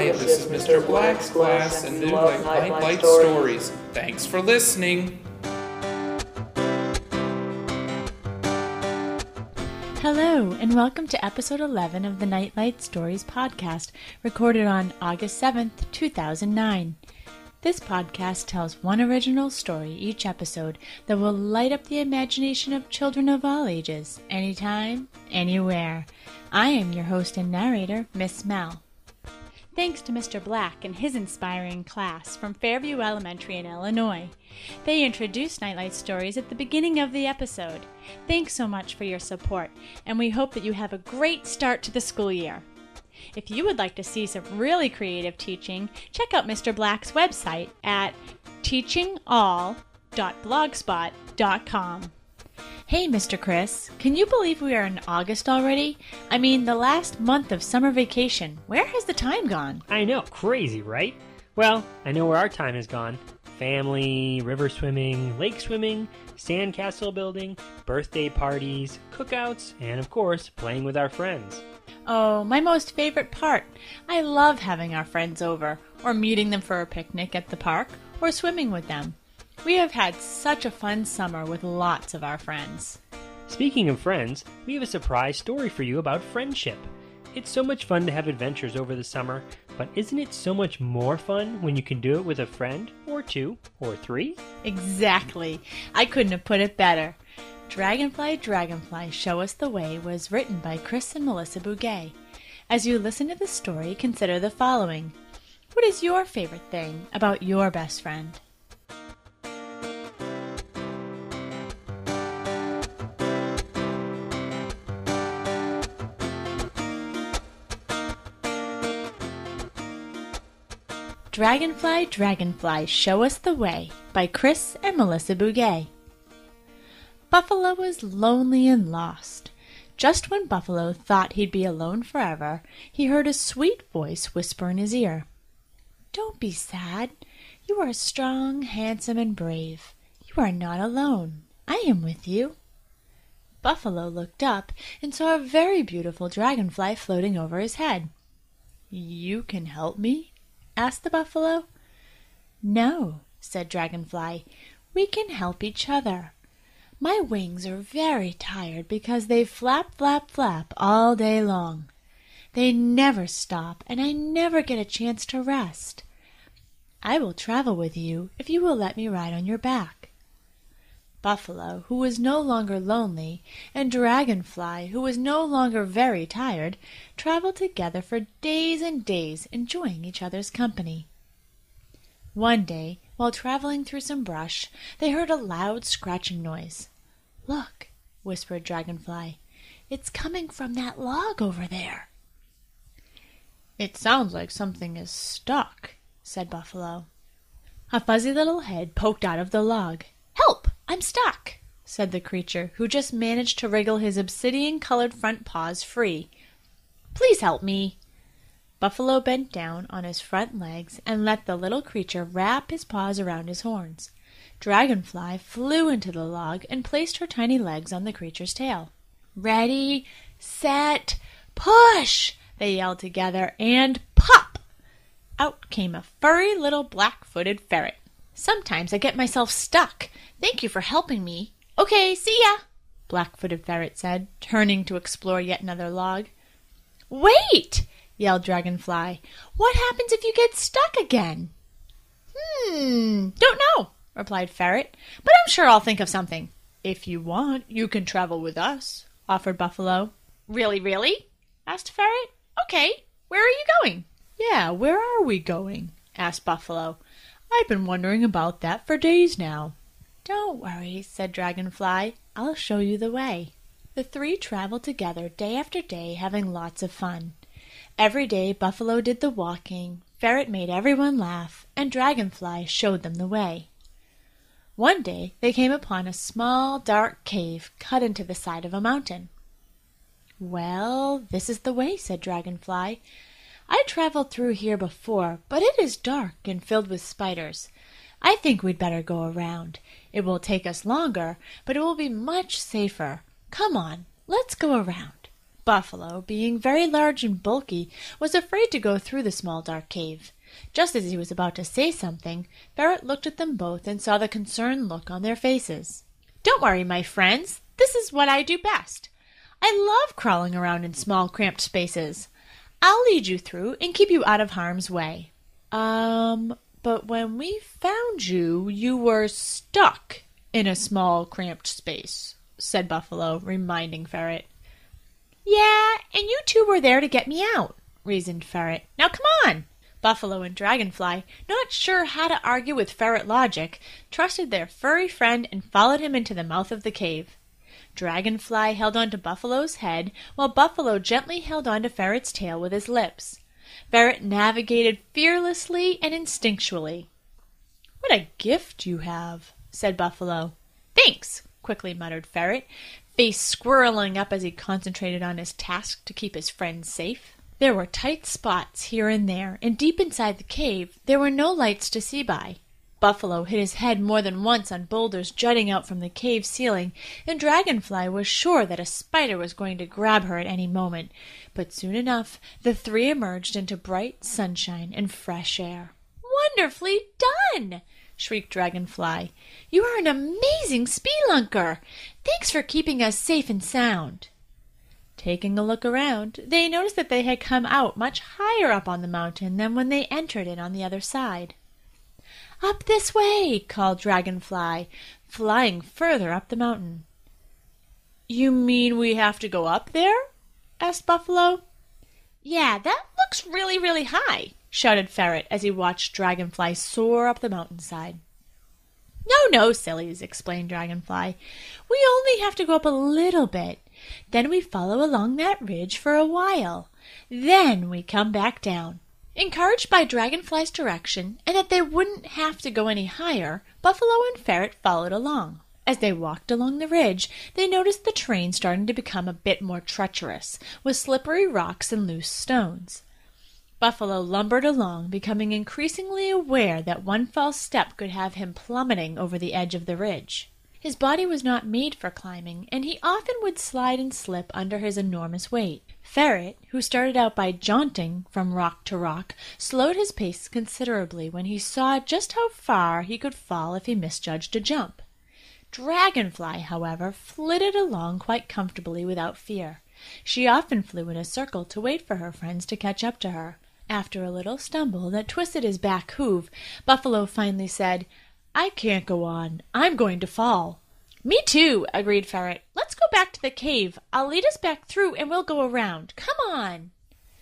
Hi, this is Mr. Black's class, and they're like Nightlight Stories. Thanks for listening. Hello, and welcome to episode 11 of the Nightlight Stories podcast, recorded on August 7th, 2009. This podcast tells one original story each episode that will light up the imagination of children of all ages, anytime, anywhere. I am your host and narrator, Miss Mel. Thanks to Mr. Black and his inspiring class from Fairview Elementary in Illinois. They introduced Nightlight Stories at the beginning of the episode. Thanks so much for your support, and we hope that you have a great start to the school year. If you would like to see some really creative teaching, check out Mr. Black's website at teachingall.blogspot.com. Hey, Mr. Chris, can you believe we are in August already? I mean, the last month of summer vacation. Where has the time gone? I know, crazy, right? Well, I know where our time has gone. Family, river swimming, lake swimming, sandcastle building, birthday parties, cookouts, and of course, playing with our friends. Oh, my most favorite part. I love having our friends over, or meeting them for a picnic at the park, or swimming with them. We have had such a fun summer with lots of our friends. Speaking of friends, we have a surprise story for you about friendship. It's so much fun to have adventures over the summer, but isn't it so much more fun when you can do it with a friend, or two, or three? Exactly. I couldn't have put it better. Dragonfly, Dragonfly, Show Us the Way was written by Chris and Melissa Bouguet. As you listen to the story, consider the following. What is your favorite thing about your best friend? Dragonfly, Dragonfly, Show Us the Way by Chris and Melissa Bouguet. Buffalo was lonely and lost. Just when Buffalo thought he'd be alone forever, he heard a sweet voice whisper in his ear. "Don't be sad. You are strong, handsome, and brave. You are not alone. I am with you." Buffalo looked up and saw a very beautiful dragonfly floating over his head. "You can help me?" asked the buffalo. "No," said Dragonfly. "We can help each other. My wings are very tired because they flap, flap, flap all day long. They never stop, and I never get a chance to rest. I will travel with you if you will let me ride on your back." Buffalo, who was no longer lonely, and Dragonfly, who was no longer very tired, traveled together for days and days, enjoying each other's company. One day, while traveling through some brush, they heard a loud scratching noise. "Look," whispered Dragonfly, "it's coming from that log over there." "It sounds like something is stuck," said Buffalo. A fuzzy little head poked out of the log. "Help! I'm stuck," said the creature, who just managed to wriggle his obsidian-colored front paws free. "Please help me." Buffalo bent down on his front legs and let the little creature wrap his paws around his horns. Dragonfly flew into the log and placed her tiny legs on the creature's tail. "Ready, set, push!" they yelled together, and pop! Out came a furry little black-footed ferret. "Sometimes I get myself stuck. Thank you for helping me." "Okay, see ya," Black-footed Ferret said, turning to explore yet another log. "Wait!" yelled Dragonfly. "What happens if you get stuck again?" "Don't know," replied Ferret, "but I'm sure I'll think of something." "If you want, you can travel with us," offered Buffalo. Really? asked Ferret. "Okay, where are you going?" "Yeah, where are we going?" asked Buffalo. "I've been wondering about that for days now." "Don't worry," said Dragonfly. "I'll show you the way." The three traveled together day after day, having lots of fun. Every day Buffalo did the walking, Ferret made everyone laugh, and Dragonfly showed them the way. One day they came upon a small, dark cave cut into the side of a mountain. "Well, this is the way," said Dragonfly. "I traveled through here before, but it is dark and filled with spiders. I think we'd better go around. It will take us longer, but it will be much safer. Come on, let's go around." Buffalo, being very large and bulky, was afraid to go through the small dark cave. Just as he was about to say something, Ferret looked at them both and saw the concerned look on their faces. "Don't worry, my friends. This is what I do best. I love crawling around in small, cramped spaces. I'll lead you through and keep you out of harm's way." But when we found you, you were stuck in a small, cramped space," said Buffalo, reminding Ferret. "Yeah, and you two were there to get me out," reasoned Ferret. "Now come on." Buffalo and Dragonfly, not sure how to argue with Ferret logic, trusted their furry friend and followed him into the mouth of the cave. Dragonfly held on to Buffalo's head, while Buffalo gently held on to Ferret's tail with his lips. Ferret navigated fearlessly and instinctually. "What a gift you have," said Buffalo. "Thanks," quickly muttered Ferret, face squirreling up as he concentrated on his task to keep his friends safe. There were tight spots here and there, and deep inside the cave there were no lights to see by. Buffalo hit his head more than once on boulders jutting out from the cave ceiling, and Dragonfly was sure that a spider was going to grab her at any moment. But soon enough the three emerged into bright sunshine and fresh air. "Wonderfully done!" shrieked Dragonfly. "You are an amazing spelunker! Thanks for keeping us safe and sound." Taking a look around, they noticed that they had come out much higher up on the mountain than when they entered it on the other side. "Up this way!" called Dragonfly, flying further up the mountain. "You mean we have to go up there?" asked Buffalo. "Yeah, that looks really, really high," shouted Ferret as he watched Dragonfly soar up the mountainside. No, sillies," explained Dragonfly. "We only have to go up a little bit. Then we follow along that ridge for a while. Then we come back down." Encouraged by Dragonfly's direction, and that they wouldn't have to go any higher, Buffalo and Ferret followed along. As they walked along the ridge, they noticed the terrain starting to become a bit more treacherous, with slippery rocks and loose stones. Buffalo lumbered along, becoming increasingly aware that one false step could have him plummeting over the edge of the ridge. His body was not made for climbing, and he often would slide and slip under his enormous weight. Ferret, who started out by jaunting from rock to rock, slowed his pace considerably when he saw just how far he could fall if he misjudged a jump. Dragonfly, however, flitted along quite comfortably without fear. She often flew in a circle to wait for her friends to catch up to her. After a little stumble that twisted his back hoof, Buffalo finally said, "I can't go on. I'm going to fall." "Me too," agreed Ferret. "Let's go back to the cave. I'll lead us back through and we'll go around. Come on."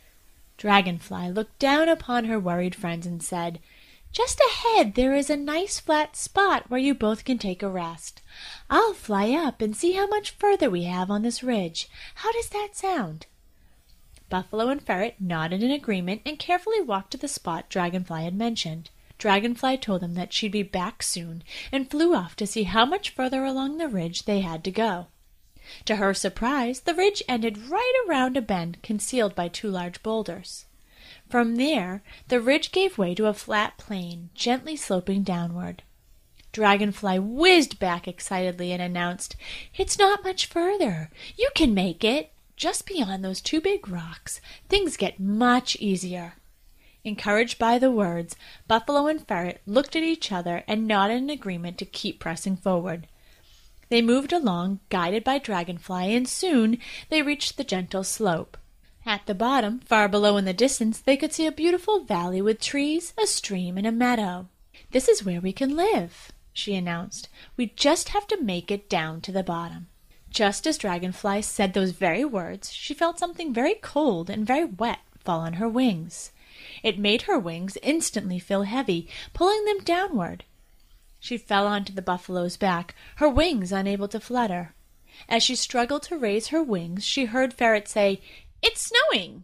Dragonfly looked down upon her worried friends and said, "Just ahead there is a nice flat spot where you both can take a rest. I'll fly up and see how much further we have on this ridge. How does that sound?" Buffalo and Ferret nodded in agreement and carefully walked to the spot Dragonfly had mentioned. Dragonfly told them that she'd be back soon, and flew off to see how much further along the ridge they had to go. To her surprise, the ridge ended right around a bend concealed by two large boulders. From there, the ridge gave way to a flat plain, gently sloping downward. Dragonfly whizzed back excitedly and announced, "It's not much further. You can make it. Just beyond those two big rocks, things get much easier." Encouraged by the words, Buffalo and Ferret looked at each other and nodded in agreement to keep pressing forward. They moved along, guided by Dragonfly, and soon they reached the gentle slope. At the bottom, far below in the distance, they could see a beautiful valley with trees, a stream, and a meadow. "This is where we can live," she announced. "We just have to make it down to the bottom." Just as Dragonfly said those very words, she felt something very cold and very wet fall on her wings. It made her wings instantly feel heavy, pulling them downward. She fell onto the buffalo's back, her wings unable to flutter. As she struggled to raise her wings, she heard Ferret say, "It's snowing!"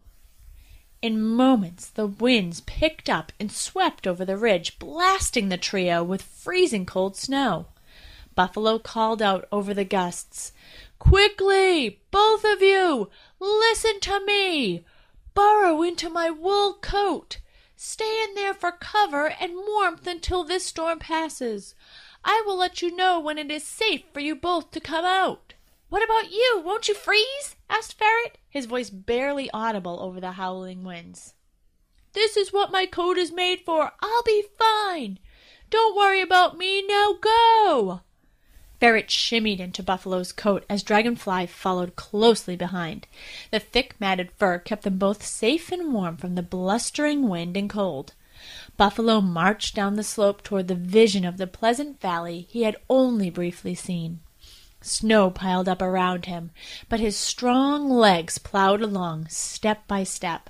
In moments, the winds picked up and swept over the ridge, blasting the trio with freezing cold snow. Buffalo called out over the gusts, "Quickly, both of you, listen to me! Burrow into my wool coat. Stay in there for cover and warmth until this storm passes. I will let you know when it is safe for you both to come out." "What about you? Won't you freeze?" asked Ferret, his voice barely audible over the howling winds. "This is what my coat is made for. I'll be fine. Don't worry about me. Now go!" Ferret shimmied into Buffalo's coat as Dragonfly followed closely behind. The thick matted fur kept them both safe and warm from the blustering wind and cold. Buffalo marched down the slope toward the vision of the pleasant valley he had only briefly seen. Snow piled up around him, but his strong legs plowed along step by step.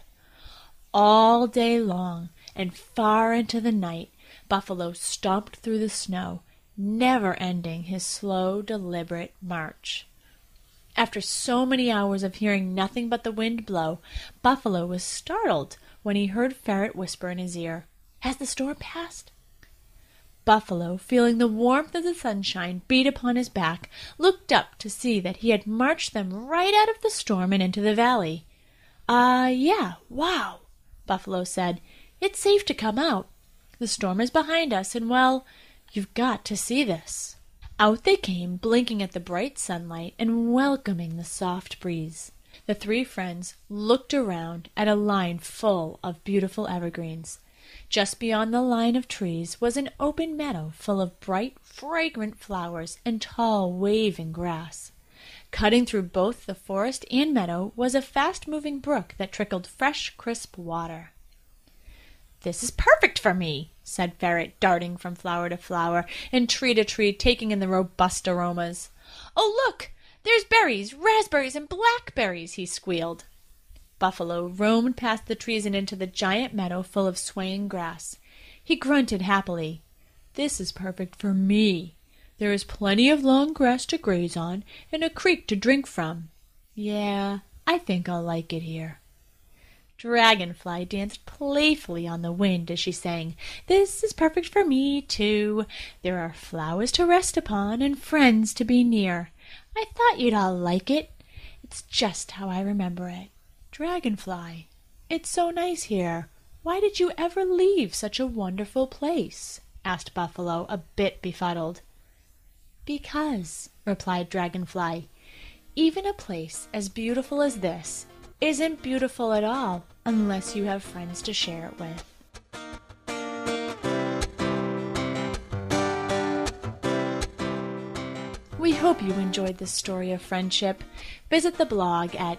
All day long and far into the night, Buffalo stomped through the snow, never ending his slow, deliberate march. After so many hours of hearing nothing but the wind blow, Buffalo was startled when he heard Ferret whisper in his ear, "Has the storm passed?" Buffalo, feeling the warmth of the sunshine beat upon his back, looked up to see that he had marched them right out of the storm and into the valley. Yeah, wow," Buffalo said. "It's safe to come out. The storm is behind us, and, well, you've got to see this." Out they came, blinking at the bright sunlight and welcoming the soft breeze. The three friends looked around at a line full of beautiful evergreens. Just beyond the line of trees was an open meadow full of bright, fragrant flowers and tall, waving grass. Cutting through both the forest and meadow was a fast-moving brook that trickled fresh, crisp water. "This is perfect for me," said Ferret, darting from flower to flower and tree to tree, taking in the robust aromas. "Oh, look! There's berries, raspberries, and blackberries," he squealed. Buffalo roamed past the trees and into the giant meadow full of swaying grass. He grunted happily. "This is perfect for me. There is plenty of long grass to graze on and a creek to drink from. Yeah, I think I'll like it here." Dragonfly danced playfully on the wind as she sang, "This is perfect for me, too. There are flowers to rest upon and friends to be near. I thought you'd all like it. It's just how I remember it. Dragonfly, it's so nice here. Why did you ever leave such a wonderful place?" asked Buffalo, a bit befuddled. "Because," replied Dragonfly, "even a place as beautiful as this isn't beautiful at all unless you have friends to share it with." We hope you enjoyed this story of friendship. Visit the blog at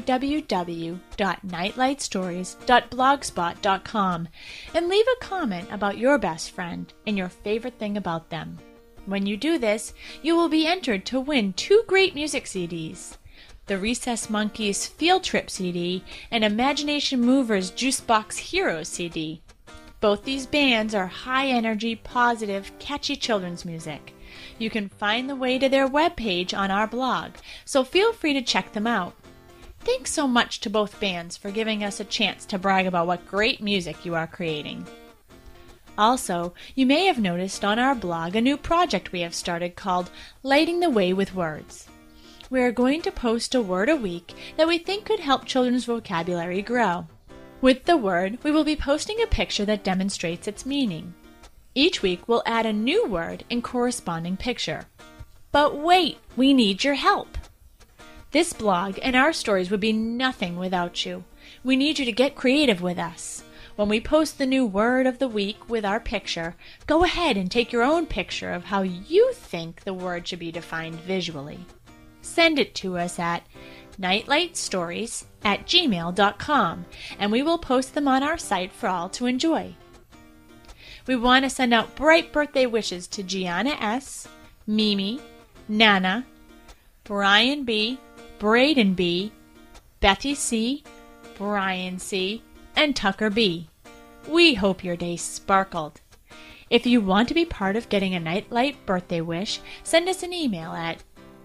www.nightlightstories.blogspot.com and leave a comment about your best friend and your favorite thing about them. When you do this, you will be entered to win 2 great music CDs. The Recess Monkeys Field Trip CD and Imagination Movers Juicebox Heroes CD. Both these bands are high-energy, positive, catchy children's music. You can find the way to their webpage on our blog, so feel free to check them out. Thanks so much to both bands for giving us a chance to brag about what great music you are creating. Also, you may have noticed on our blog a new project we have started called Lighting the Way with Words. We are going to post a word a week that we think could help children's vocabulary grow. With the word, we will be posting a picture that demonstrates its meaning. Each week, we'll add a new word and corresponding picture. But wait, we need your help. This blog and our stories would be nothing without you. We need you to get creative with us. When we post the new word of the week with our picture, go ahead and take your own picture of how you think the word should be defined visually. Send it to us at nightlightstories@gmail.com, and we will post them on our site for all to enjoy. We want to send out bright birthday wishes to Gianna S., Mimi, Nana, Brian B., Braden B., Betty C., Brian C., and Tucker B. We hope your day sparkled. If you want to be part of getting a Nightlight birthday wish, send us an email at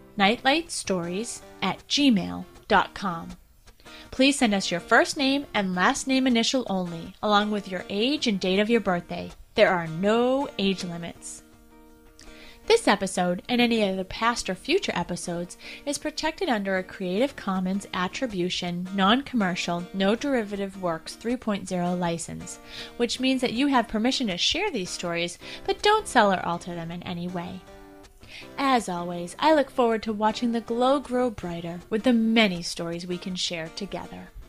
nightlightstories@gmail.com. Please send us your first name and last name initial only, along with your age and date of your birthday. There are no age limits. This episode, and any other past or future episodes, is protected under a Creative Commons Attribution, Non-Commercial, No Derivative Works 3.0 license, which means that you have permission to share these stories, but don't sell or alter them in any way. As always, I look forward to watching the glow grow brighter with the many stories we can share together.